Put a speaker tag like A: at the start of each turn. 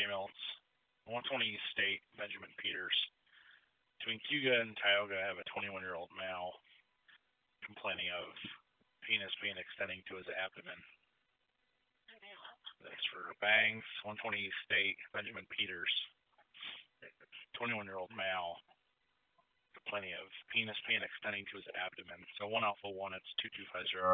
A: females. 120 East State, Benjamin Peters. Between Cuga and Tioga, I have a 21-year-old male complaining of penis being extending to his abdomen. That's for Bangs, 120 East State, Benjamin Peters. 21-year-old male complaining of penis being extending to his abdomen. So 1 Alpha 1, it's 2250.